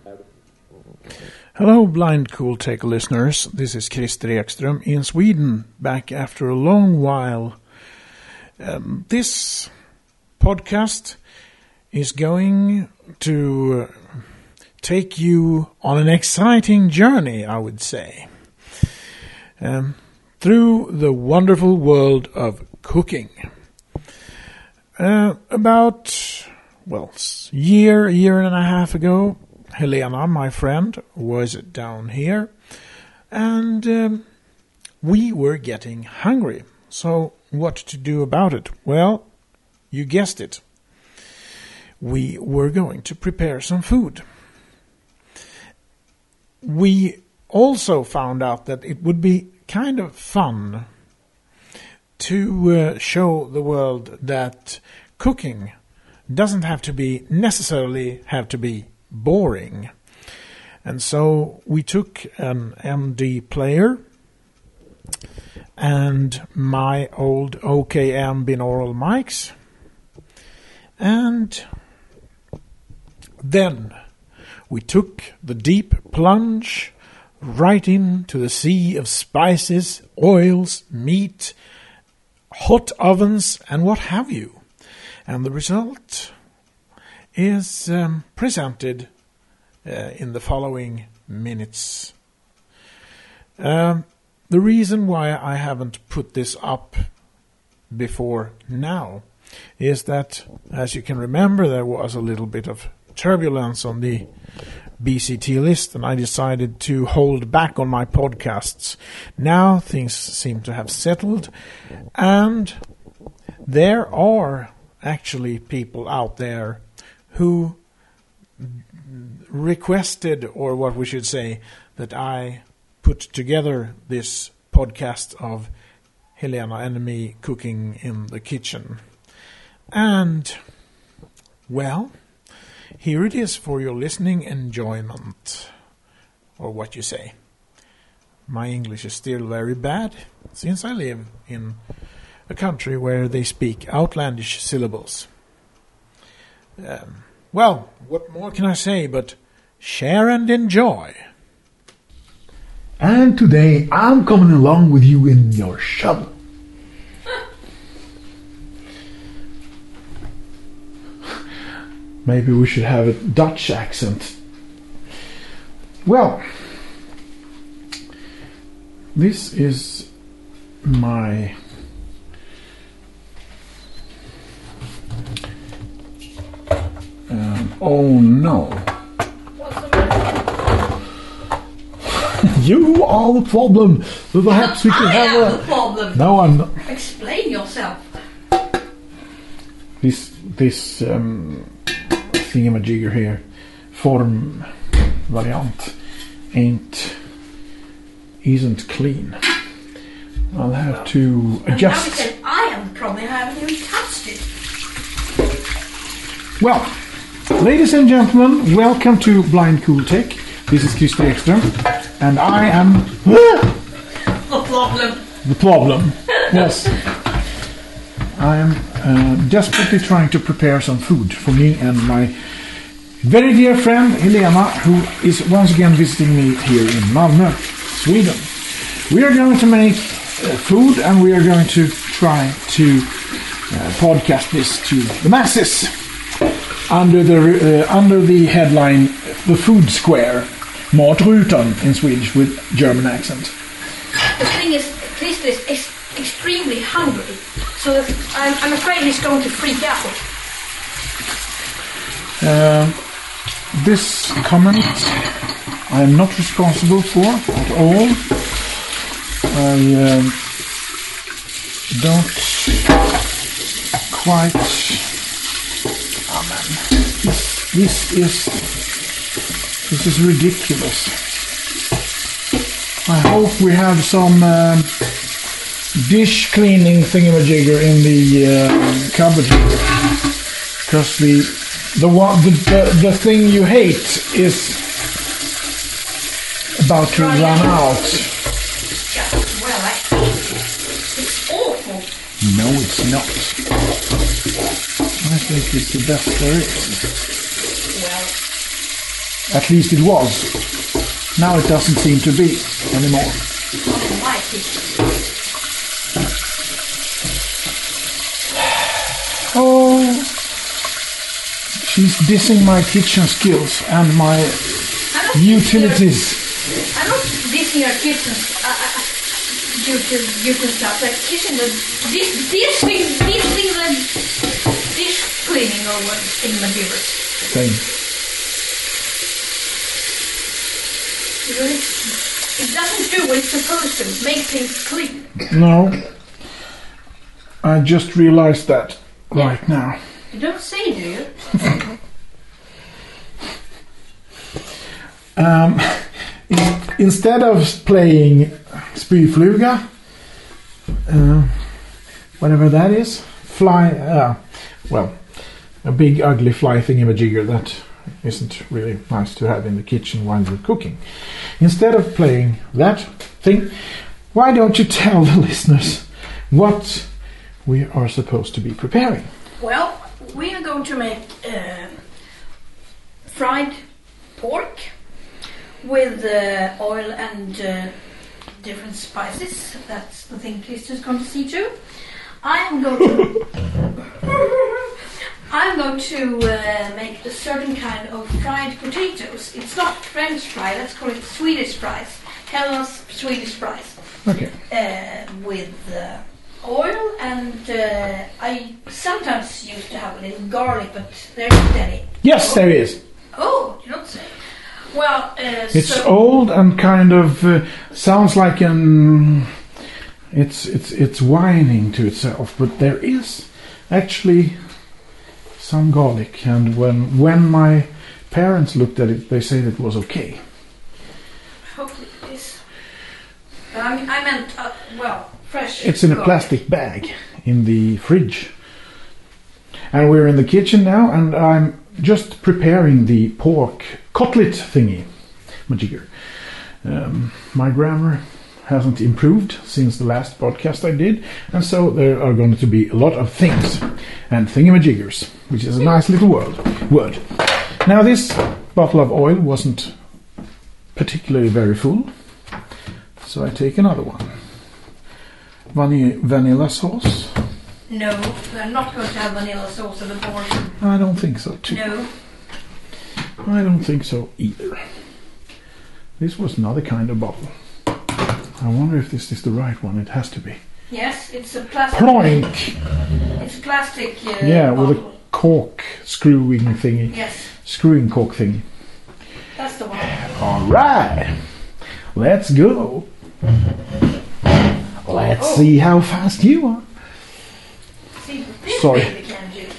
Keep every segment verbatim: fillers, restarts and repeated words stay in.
Hello, Blind Cool Tech listeners. This is Christer Ekström in Sweden, back after a long while. Um, this podcast is going to take you on an exciting journey, I would say, um, through the wonderful world of cooking. Uh, about, well, a year, year and a half ago, Helena, my friend, was down here, and um, we were getting hungry. So what to do about it? Well, you guessed it. We were going to prepare some food. We also found out that it would be kind of fun to uh, show the world that cooking doesn't have to be necessarily have to be boring. And so we took an M D player and my old O K M binaural mics, and then we took the deep plunge right into the sea of spices, oils, meat, hot ovens, and what have you. And the result is um, presented uh, in the following minutes. Um, the reason why I haven't put this up before now is that, as you can remember, there was a little bit of turbulence on the B C T list, and I decided to hold back on my podcasts. Now things seem to have settled, and there are actually people out there who requested, or what we should say, that I put together this podcast of Helena and me cooking in the kitchen. And, well, here it is for your listening enjoyment, or what you say. My English is still very bad, since I live in a country where they speak outlandish syllables. Um, well, what more can I say but share and enjoy? And today I'm coming along with you in your shovel. Maybe we should have a Dutch accent. Well, this is my um, oh no. What's the matter? You are the problem. So perhaps we could I have am a the problem. No, I'm not. Explain yourself. This this um thingamajigger here, form variant, ain't isn't clean. I'll have to And adjust. now he said, I am the problem, I haven't even touched it. Well, ladies and gentlemen, welcome to Blind Cool Tech. This is Christer Ekström, and I am The problem. the problem. Yes, I am uh, desperately trying to prepare some food for me and my very dear friend Helena, who is once again visiting me here in Malmö, Sweden. We are going to make uh, food, and we are going to try to uh, podcast this to the masses under the uh, under the headline "The Food Square," Matrutan in Swedish with German accent. The thing is, Christer is ex- extremely hungry, so I'm, I'm afraid he's going to freak out. Uh, this comment I am not responsible for at all. I um, don't quite. Oh man, this, this is this is ridiculous. I hope we have some um, dish cleaning thingamajigger in the uh, cupboard here, because the the one the, the the thing you hate is about to Right. run out. Yeah, well, actually, it's awful. No, it's not. I think it's the best there is. Well, At least it was. Now it doesn't seem to be anymore. Not in my kitchen. Oh, she's dissing my kitchen skills and my I'm not utilities. dissing your- I'm not dissing your kitchen uh, uh, due to due to stuff like kitchen, but this this thing, these things like dish cleaning or what in Madeira. Same. Really, it doesn't do what it's supposed to. Make things clean. No, I just realized that right now. You don't say, do you? Um, in, instead of playing Spyfluga, uh, whatever that is, fly, uh, well, a big ugly fly thingamajigger that isn't really nice to have in the kitchen while you're cooking. Instead of playing that thing, why don't you tell the listeners what we are supposed to be preparing? Well, we are going to make uh, fried pork with uh, oil and uh, different spices. That's the thing Christer's going to see too. I am going to I'm going to uh, make a certain kind of fried potatoes. It's not French fry, let's call it Swedish fries. Hellas Swedish fries. Okay. Uh, with uh, oil and uh, I sometimes used to have a little garlic, but there isn't any. Yes, there is. Oh, you don't say. Well, uh, It's so old and kind of uh, sounds like an. It's it's it's whining to itself, but there is actually some garlic. And when when my parents looked at it, they said it was okay. hopefully it is. But I, mean, I meant uh, well, fresh. It's in a garlic. plastic bag in the fridge, and we're in the kitchen now, and I'm just preparing the pork cutlet thingy, majigger. Um, my grammar hasn't improved since the last podcast I did, and so there are going to be a lot of things and thingamajiggers, which is a nice little word. Word. Now this bottle of oil wasn't particularly very full, so I take another one. Vani- vanilla sauce. No, we're not going to have vanilla sauce on the board. I don't think so too. No. I don't think so either. This was another kind of bottle. I wonder if this is the right one. It has to be. Yes, it's a plastic. Ploink! It's plastic. Uh, Yeah, with a bottle. cork screwing thingy. Yes, Screwing cork thingy. that's the one. Alright! Let's go! Let's Oh. see how fast you are. See, this Sorry. baby can do.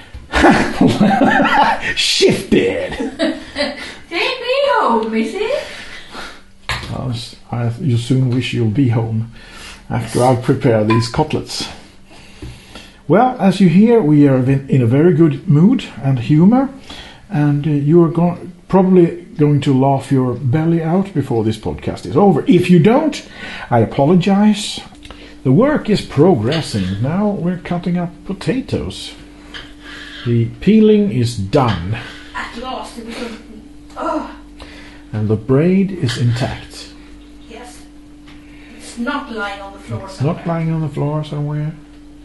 Shifted! Take me home, Missy. I was- I, you soon wish you'll be home after I prepare these cutlets. Well, as you hear, we are in, in a very good mood and humor, and uh, you are go- probably going to laugh your belly out before this podcast is over. If you don't, I apologize. The work is progressing. Now we're cutting up potatoes. The peeling is done, At last, it was a... Oh, and the braid is intact. yes. It's not lying on the floor It's somewhere. not lying on the floor somewhere.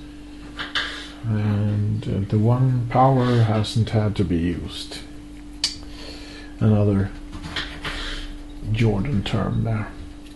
And uh, the one power hasn't had to be used. Another Jordan term there.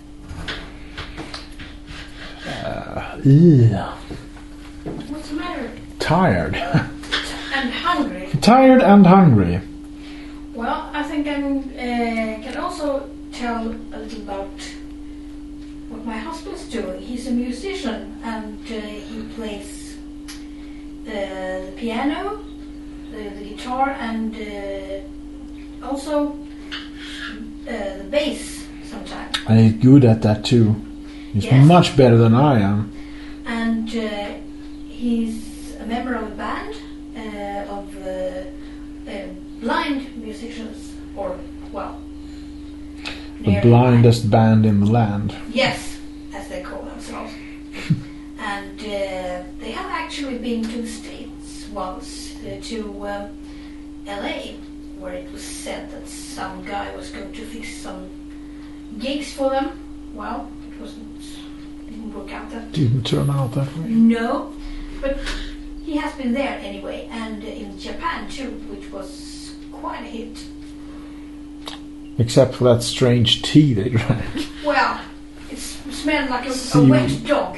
Uh, yeah. What's the matter? Tired. I'm hungry. Tired and hungry. Well, I think I uh, can also tell a little about what my husband's doing. He's a musician and uh, he plays uh, the piano, the, the guitar, and uh, also uh, the bass sometimes. And he's good at that too. He's Yes. much better than I am. And uh, he's a member of a band uh, of uh, uh, blind musicians, or well, The nearly blindest band in the land. blind. Yes, as they call themselves. And uh, they have actually been to the States once, uh, to um, L A, where it was said that some guy was going to fix some gigs for them. Well, it wasn't, didn't work out that. Didn't turn out that way. No, but he has been there anyway, and in Japan too, which was quite a hit. Except for that strange tea they drank. Well, it smelled like a, a Seaweed. wet dog.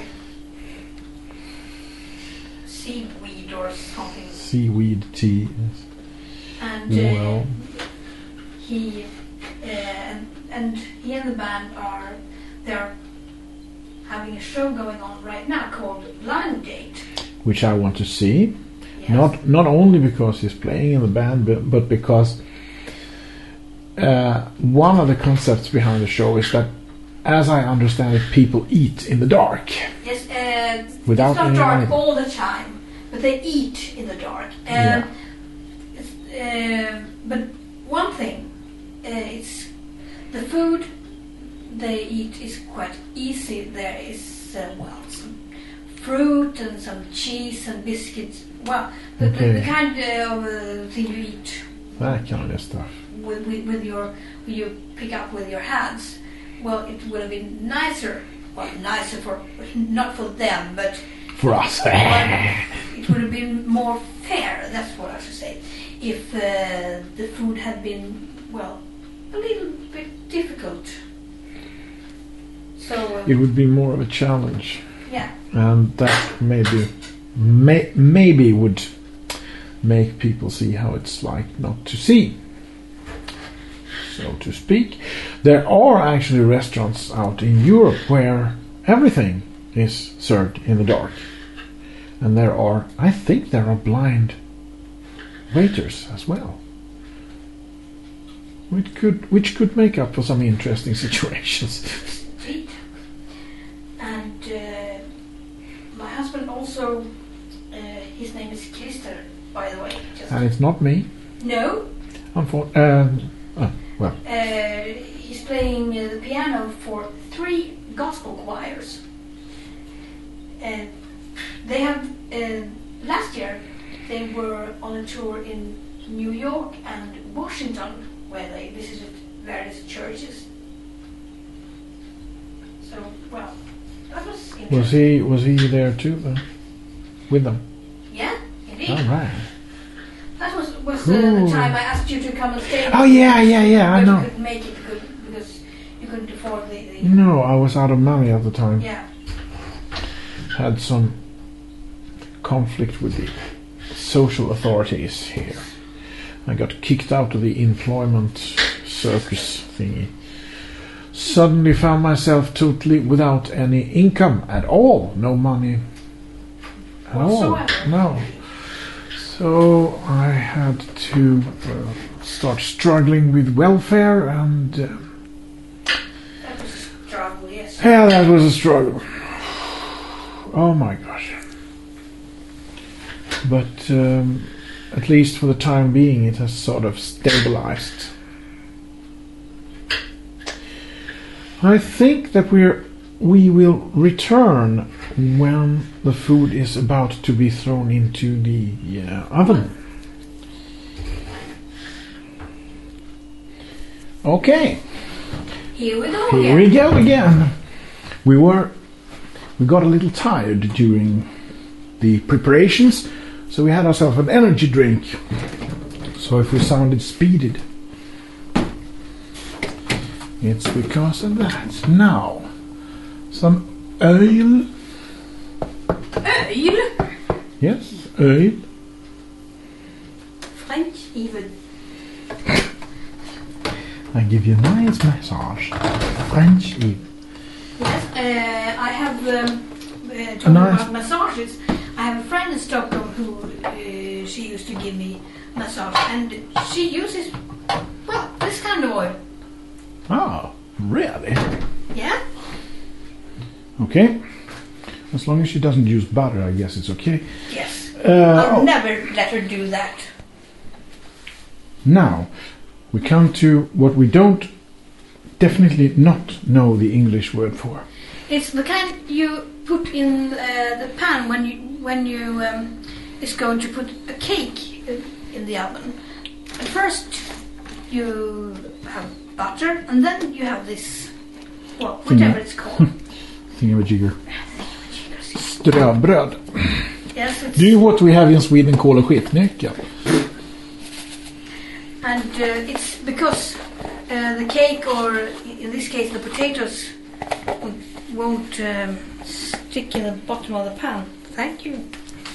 Seaweed or something. Seaweed tea. Yes. And uh, Well. he uh, and, and he and the band are they're having a show going on right now called Blind Date. Which I want to see. Yes. Not not only because he's playing in the band, but, but because uh, one of the concepts behind the show is that, as I understand it, people eat in the dark. Yes, uh, Without it's not any dark light. all the time, but they eat in the dark. Um, Yeah. it's, uh, but one thing, uh, it's the food they eat is quite easy. There is uh, well some fruit and some cheese and biscuits. Well, the, the, Okay. the kind of uh, thing you eat That kind of stuff. with, with, with your with you pick up with your hands. Well, it would have been nicer. Well, nicer for not for them, but For us. but it would have been more fair. That's what I should say. If uh, the food had been well a little bit difficult. So uh, It would be more of a challenge. yeah, And that maybe may, maybe would make people see how it's like not to see, so to speak. There are actually restaurants out in Europe where everything is served in the dark. And there are, I think there are blind waiters as well. Which could, which could make up for some interesting situations. indeed. And uh, my husband also, uh, his name is Christer, by the way. Just And it's not me. no. Unfor- um, oh, well, Uh, he's playing uh, the piano for three gospel choirs. Uh, they have uh, last year they were on a tour in New York and Washington, where they visited various churches. So well, that was interesting. was he was he there too then? With them? Yeah, indeed. All right. That was was uh, Cool. the time I asked you to come and stay. Oh yeah, yeah, yeah. I but know. you couldn't make it because, because you couldn't afford the, the No, I was out of money at the time. yeah. Had some conflict with the social authorities here. I got kicked out of the employment circus thingy. Suddenly found myself totally without any income at all. No money at all. Whatsoever. No. So I had to uh, start struggling with welfare, and uh, That was a struggle, yes. yeah, that was a struggle. Oh my gosh. But um, at least for the time being, it has sort of stabilized. I think that we're we will return when the food is about to be thrown into the uh, oven. Okay, Here we go here again. we go again. We were we got a little tired during the preparations, so we had ourselves an energy drink. So if we sounded speeded, it's because of that. Now, some oil. Öl. Yes, oil. French even. I give you a nice massage. French oil. Yes, uh, I have um, uh, talking nice- about massages. I have a friend in Stockholm who uh, she used to give me massage, and she uses well this kind of oil. Oh, really? Yeah. Okay. As long as she doesn't use butter, I guess it's okay. Yes. Uh, I'll oh, never let her do that. now, we come to what we don't definitely not know the English word for. It's the kind you put in uh, the pan when you when you um, is going to put a cake in the oven. At first, you have butter, and then you have this, well, whatever it's called. Thingamajigger. Ströbröd. Yes, it's, Do you what we have in Sweden call a skitnyckel? and uh, it's because uh, the cake, or in this case the potatoes, won't um, stick in the bottom of the pan. Thank you.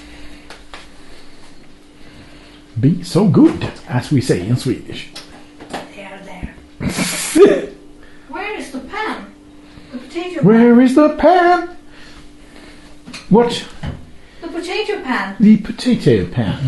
Be so good, as we say in Swedish. They are there. Where is the pan? The potato Where pan. is the pan? What? The potato pan. The potato pan.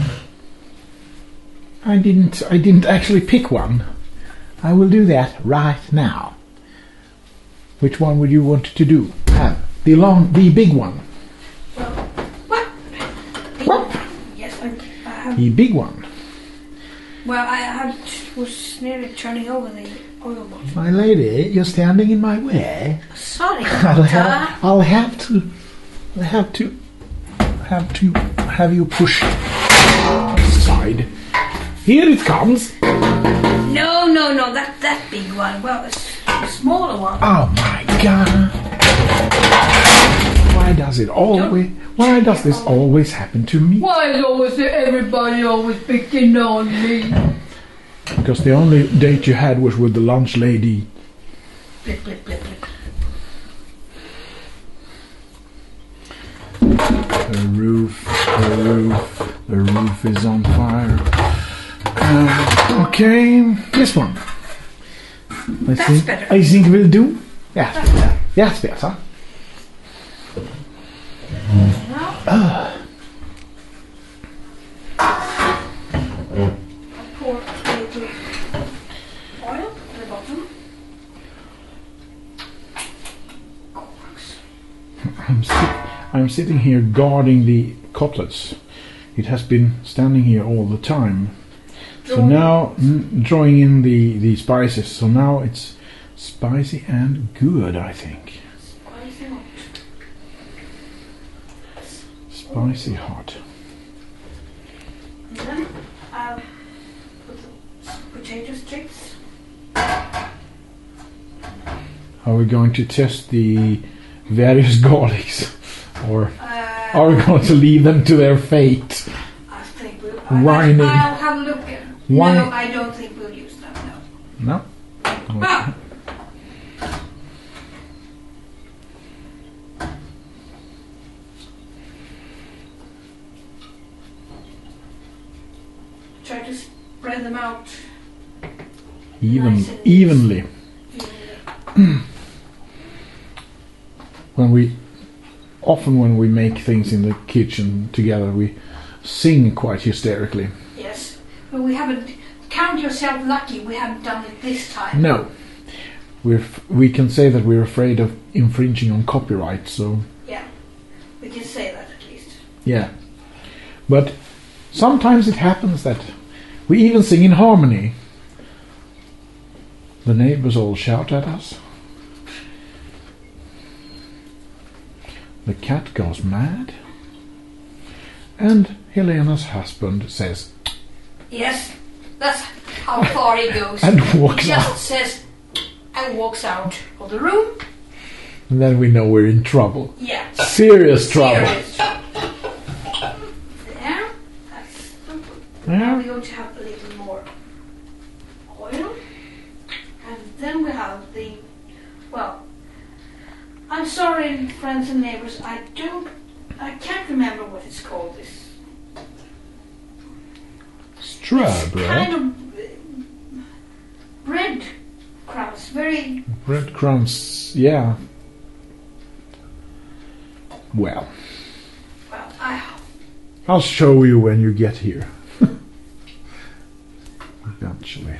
I didn't I didn't actually pick one. I will do that right now. Which one would you want to do? Have the long the big one. Well, what? What? Yes, I, I have. The big one. Well, I had was nearly turning over the oil bottle. My lady, you're standing in my way. Sorry, I'll Doctor. have I'll have to I'll have to have to have you push aside. Here it comes. No, no, no, that that big one. Well, it's a smaller one. Oh my god. Why does it always why does this always happen to me? Why is always everybody always picking on me? Because the only date you had was with the lunch lady. Blip, blip, blip, blip. The roof, the roof, the roof is on fire. Uh, okay, this one. I That's think better. I think will do. That's better. That's better. Now, Ah, I pour a little oil at the bottom. I'm, sit- I'm sitting here guarding the cutlets. It has been standing here all the time. So Drawing. now, mm, drawing in the, the spices. So now it's spicy and good, I think. Spicy hot. Spicy hot. And then I'll put the potato strips. Are we going to test the various garlics? Or Uh, are we going to leave them to their fate? I think we'll. Whining. I'll have a look at. Why- No, I don't think we'll use them. No. No? Ah! Try to spread them out Even, Nice and evenly. evenly. When we often when we make things in the kitchen together, we sing quite hysterically. Yes, but we haven't. Count yourself lucky. We haven't done it this time. No, we're f- we can say that we're afraid of infringing on copyright. So Yeah, we can say that at least. yeah, but sometimes it happens that we even sing in harmony. The neighbors all shout at us. The cat goes mad. And Helena's husband says, Yes, that's how far he goes. and walks He out. just says and walks out of the room. And then we know we're in trouble. Yeah. Serious trouble. Serious trouble. There. That's Now Yeah. we're going to have a little more oil. And then we have the, well, I'm sorry, friends and neighbors, I don't, I can't remember what it's called, this Strawberry. kind of uh, bread crumbs, very, Breadcrumbs, yeah. Well, well, I, I'll show you when you get here. Eventually.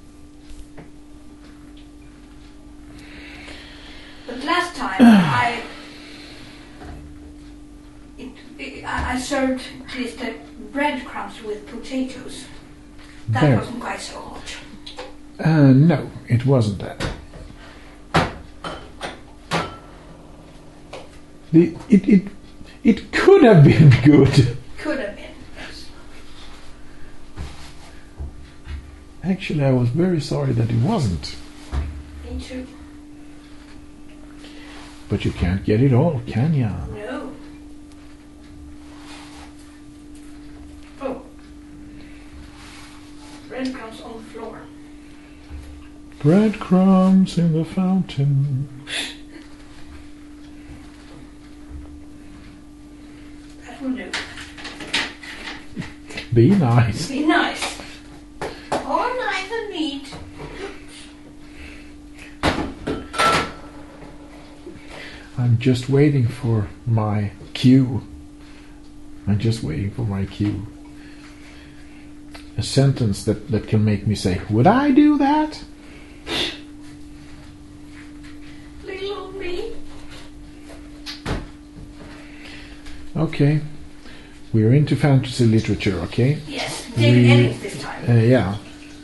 but last time I, it, it, I I served this the breadcrumbs with potatoes. That There. wasn't quite so hot. Uh, no, it wasn't that. The, it, it, it could have been good. Could have been. Yes. Actually, I was very sorry that it wasn't. Me too. But you can't get it all, can ya? No. Oh. Breadcrumbs on the floor. Breadcrumbs in the fountain. That will do. Be nice. Be nice. All nice and neat. I'm just waiting for my cue. I'm just waiting for my cue. A sentence that, that can make me say, would I do that? Little old me. Okay. We're into fantasy literature, okay? Yes, David We- Eddings this time. Uh, yeah.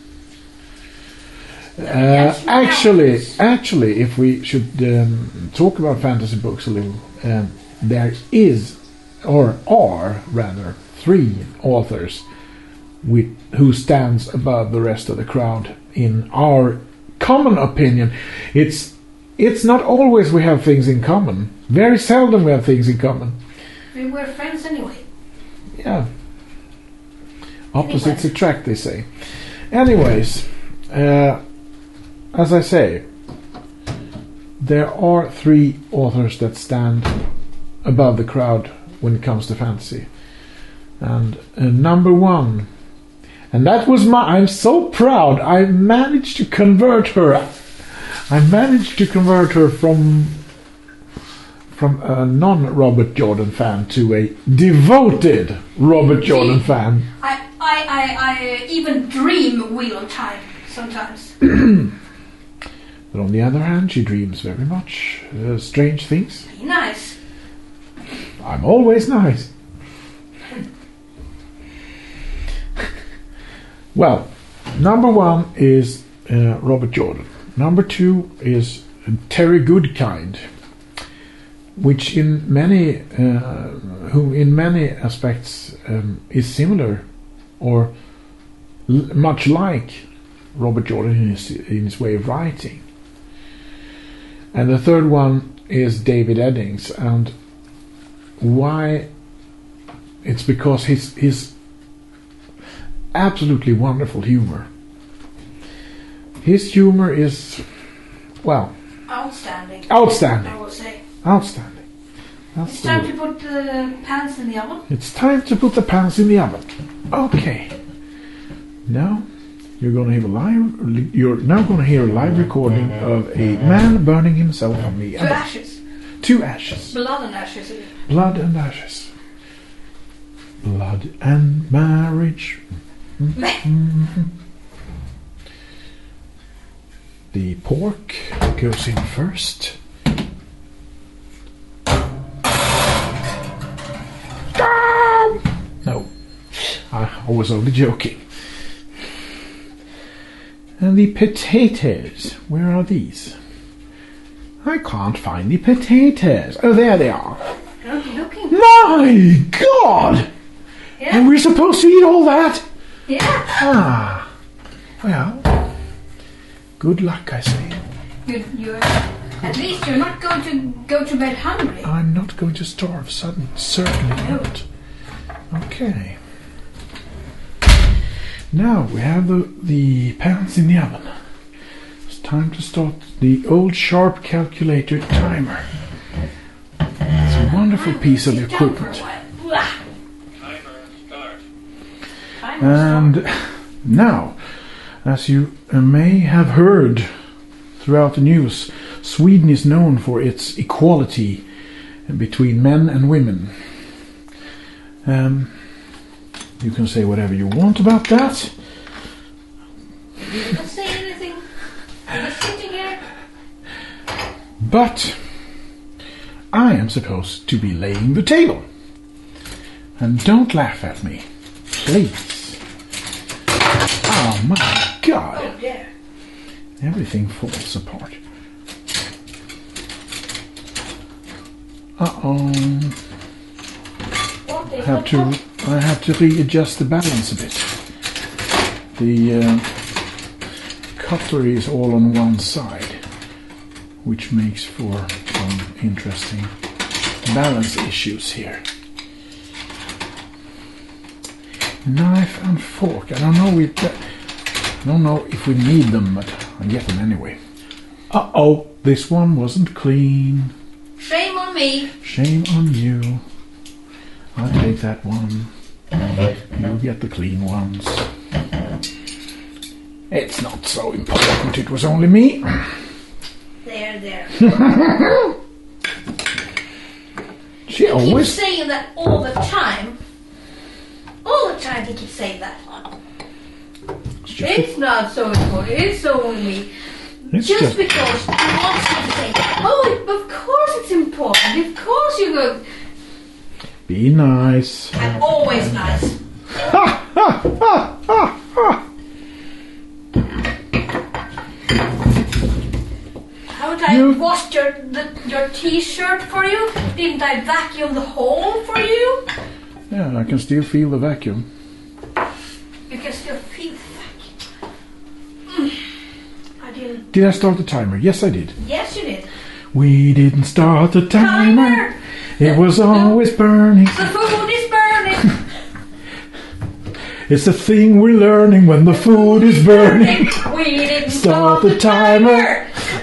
Uh, Yes, actually, yes. actually, if we should um, talk about fantasy books a little, um, there is, or are rather, three authors with, who stands above the rest of the crowd. In our common opinion, it's it's not always we have things in common. Very seldom we have things in common. We were friends anyway. Yeah. Opposites attract, they say. Anyways, uh, as I say, there are three authors that stand above the crowd when it comes to fantasy. And uh, number one, and that was my, I'm so proud, I managed to convert her. I managed to convert her from from a non-Robert Jordan fan to a devoted Robert Jordan fan. I, I, I, I even dream Wheel of Time sometimes. But on the other hand, she dreams very much uh, strange things. Be nice. I'm always nice. Well, number one is uh, Robert Jordan. Number two is Terry Goodkind, which in many, uh, who in many aspects um, is similar or l- much like Robert Jordan in his, in his way of writing. And the third one is David Eddings, and why? It's because his his absolutely wonderful humor. His humor is, well, Outstanding. outstanding. I will say. Outstanding. That's It's the time word. to put the pans in the oven. It's time to put the pans in the oven. Okay. Now you're going to hear a live. You're now going to hear a live recording of a man burning himself on the To oven. ashes. To ashes. Blood and ashes. Blood and ashes. Blood and marriage. Mhm. The pork goes in first. Ah! No, I, I was only joking. And the potatoes, where are these? I can't find the potatoes. Oh, there they are. You're looking. My God! Yeah. And we're supposed to eat all that? Yeah. Ah, well, good luck, I say. You, you're, at least you're not going to go to bed hungry. I'm not going to starve, sudden, certainly not. Okay. Now we have the, the pans in the oven. It's time to start the old sharp calculator timer. It's a wonderful piece of Sit down for a equipment. while. Blah. Timer start. Time to And now, as you uh, may have heard throughout the news, Sweden is known for its equality between men and women. Um, you can say whatever you want about that. start. You don't say anything. You're just sitting here. But I am supposed to be laying the table. And don't laugh at me, please. Oh my God. Oh, yeah. Everything falls apart. Uh-oh. What I is have the to top? I have to readjust the balance a bit. The uh, cutlery is all on one side, which makes for some interesting balance issues here. Knife and fork. I don't know we I don't know if we need them, but I get them anyway. Uh-oh, this one wasn't clean. Shame on me. Shame on you. I'll take that one. You get the clean ones. It's not so important, it was only me. There, there. She He always... keeps saying that all the time. All the time he keeps saying that. It's just, It's not so important. It's only me. it's Just, just because he wants you to say, oh, of course it's important. Of course you go. be nice. I'm always nice. Ha, ha, ha, ha, ha. Haven't I You- washed your the, your t-shirt for you? Didn't I vacuum the hole for you? Yeah, I can still feel the vacuum. You can still feel the vacuum. Mm. I didn't. Did I start the timer? Yes, I did. Yes, you did. We didn't start the timer. Timer! It was always burning. The food is burning. It's a thing we're learning when the food is burning. We didn't Start start the the timer.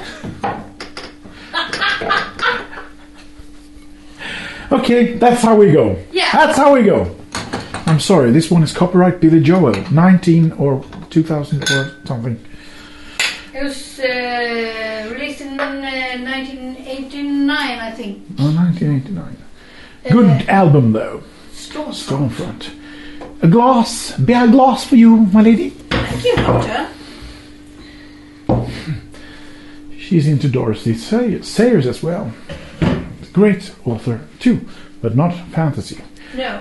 Okay, that's how we go. Yeah. That's how we go. I'm sorry, this one is copyright Billy Joel, nineteen or two thousand or something. It was uh, released in uh, nineteen eighty-nine, I think. Oh, nineteen eighty-nine. Good Uh, album though. Storm. Stormfront. A glass, be a glass for you, my lady. Thank you, Doctor. She's into Dorothy Sayers, Sayers as well. Great author too, but not fantasy. No.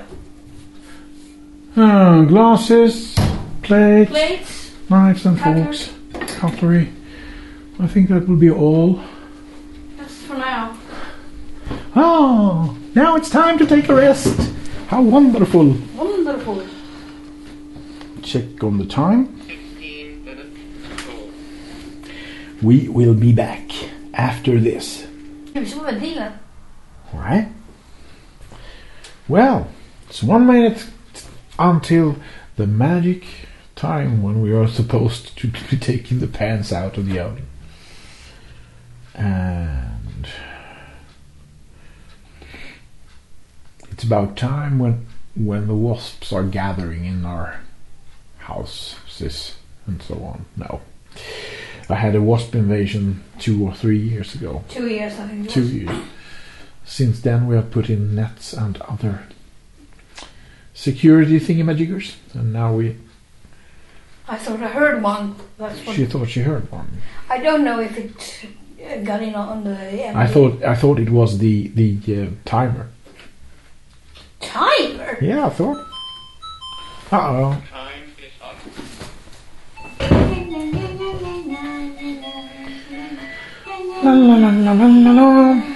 Uh, glasses, plates, Plates. knives and Cutlery. forks, cutlery. I think that will be all. That's for now. Oh, now it's time to take a rest. How wonderful. Wonderful. Check on the time. Fifteen minutes full. We will be back after this. Ska vi sova ventilen? Right? Well, it's one minute until the magic time when we are supposed to be taking the pans out of the oven. And it's about time when when the wasps are gathering in our houses and so on. No. I had a wasp invasion two or three years ago. Two years, I think it was. Two years. Since then we have put in nets and other security thingamajiggers, and now we... I thought I heard one. That's what. She thought she heard one. I don't know if it uh, got in on the. Yeah, I thought I thought it was the the uh, timer. Timer. Yeah, I thought. Uh oh. Time is up. La la la la la la la.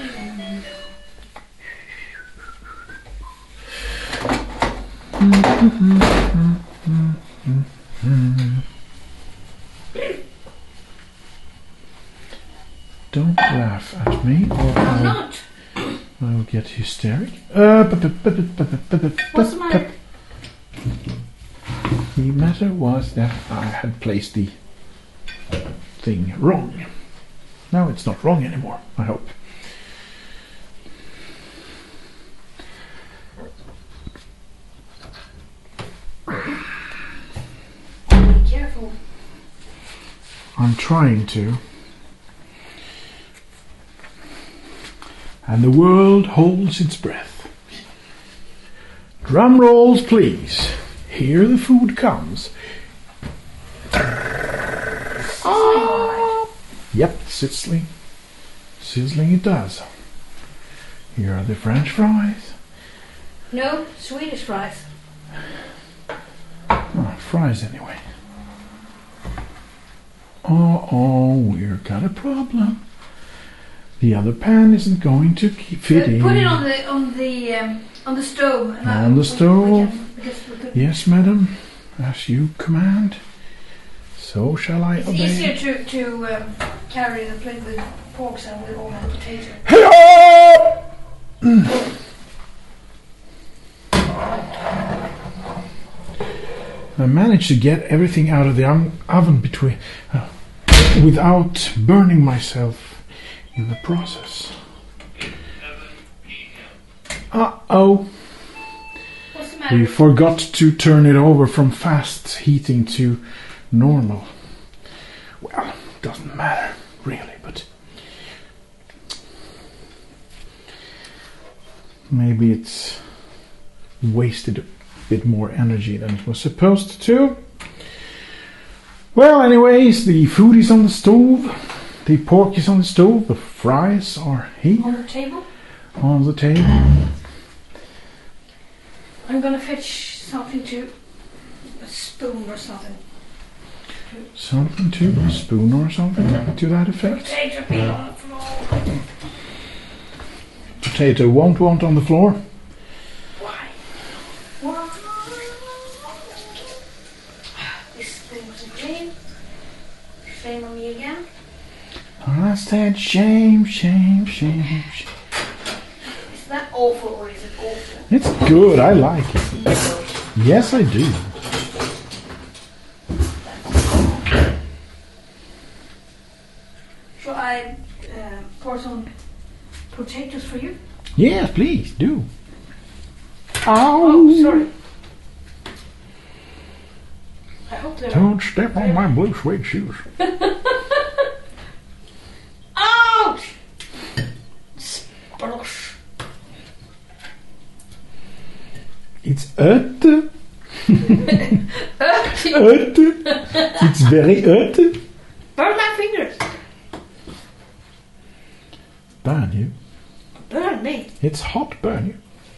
Don't laugh at me, or I'm I'll, not. I'll get hysteric. Uh, bu- bu- bu- bu- bu- bu- bu- bu- What's the bu- matter? The matter was that I had placed the thing wrong. Now it's not wrong anymore, I hope. Be careful. I'm trying to. And the world holds its breath. Drum rolls, please. Here the food comes. Ah. Yep, sizzling. Sizzling it does. Here are the French fries. No, Swedish fries. Oh, fries anyway. Oh, oh, we've got a problem. The other pan isn't going to keep fit in. Put it on the on the um, on the stove. and On the we- we stove. can- because we could- Yes, madam, as you command. So shall I It's obey? easier to, to um, carry the plate with pork than with all the potato. Hey-oh! I managed to get everything out of the um, oven between, uh, without burning myself in the process. Uh-oh. What's the matter? We forgot to turn it over from fast heating to normal. Well, doesn't matter, really, but maybe it's wasted a bit more energy than it was supposed to. Well, anyways, the food is on the stove, the pork is on the stove, the fries are here On the table? on the table. I'm gonna fetch something to a spoon or something. Something to a spoon or something to that effect. Potato peel on the floor. Potato won't want on the floor. Why? Why? This thing wasn't clean. Shame on me again. I said shame, shame, shame, shame. Is that awful or is it awful? It's good, I like it. No. Yes, I do. Shall I uh, pour some potatoes for you? Yes, please, do. Oh, Ow! sorry. I hope they're... Don't step on my blue suede shoes. Ouch! Splosh. It's ötte. Ötte. It's very ötte. Burn my fingers. Burn you. Burn me. It's hot, burn you.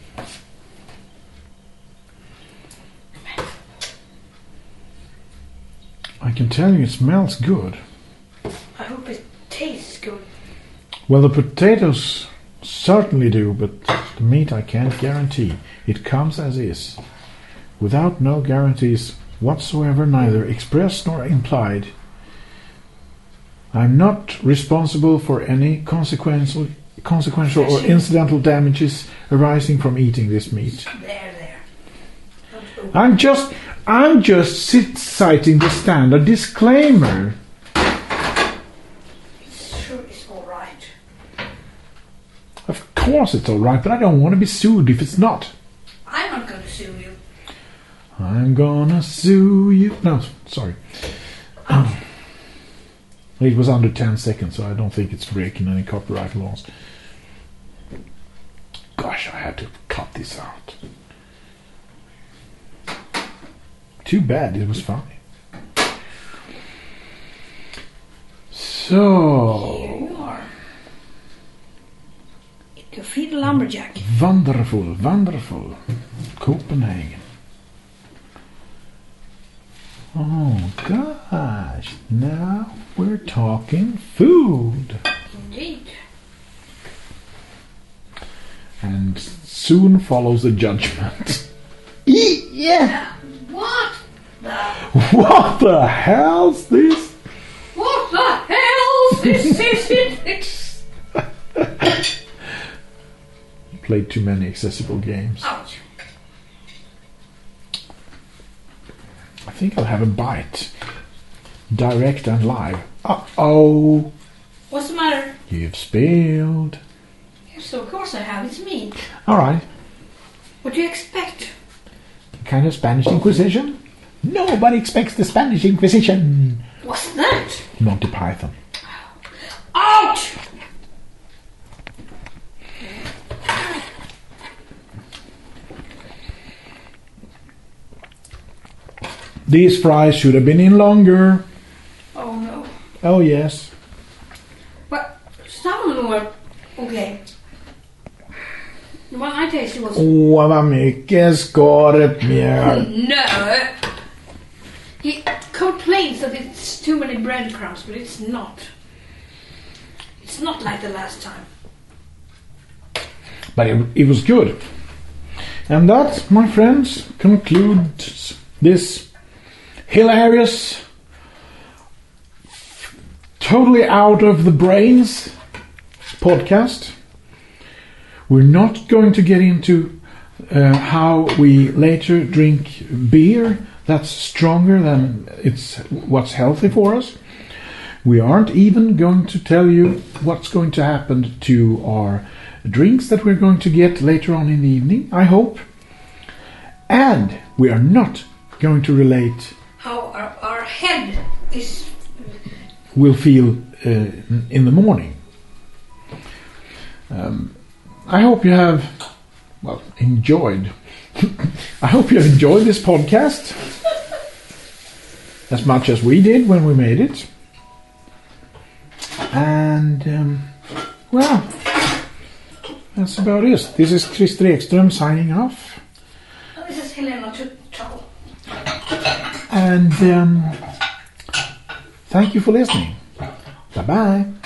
I can tell you it smells good. I hope it tastes good. Well, the potatoes certainly do, but the meat I can't guarantee. It comes as is, without no guarantees whatsoever, neither expressed nor implied. I'm not responsible for any consequential, consequential or incidental damages arising from eating this meat. There, there. Don't I'm just, I'm just sit- citing the standard disclaimer. Sure, it's all right. Of course it's all right, but I don't want to be sued if it's not. I'm not going to sue you. I'm gonna sue you. No, sorry. It was under ten seconds, so I don't think it's breaking any copyright laws. Gosh, I had to cut this out. Too bad, it was funny. So, Here you are. It can feed a lumberjack. wonderful, wonderful. Copenhagen. Oh gosh, now we're talking food. Indeed. And soon follows the judgment. Yeah. What the... What the hell's this? What the hell is this? Played too many accessible games. Ouch. I think I'll have a bite. Direct and live. Uh-oh. What's the matter? You've spilled. Yes, of course I have. It's me. Alright. What do you expect? Kind of Spanish Inquisition? Nobody expects the Spanish Inquisition. What's that? Monty Python. Ouch! These fries should have been in longer. Oh no. Oh yes. But some of them were okay. The one I tasted was... Åh, vad mycket skåret mjöl. No! He complains that it's too many breadcrumbs, but it's not. It's not like the last time. But it, it was good. And that, my friends, concludes this hilarious totally out of the brains podcast. We're not going to get into uh, how we later drink beer that's stronger than it's what's healthy for us. We aren't even going to tell you what's going to happen to our drinks that we're going to get later on in the evening, I hope. And we are not going to relate How our, our head is... will feel uh, in the morning. Um, I hope you have, well, enjoyed. I hope you have enjoyed this podcast as much as we did when we made it. And, um, well, that's about it. This is Christer Ekström signing off. Oh, this is Helena Tuttal. And um, thank you for listening. Bye-bye.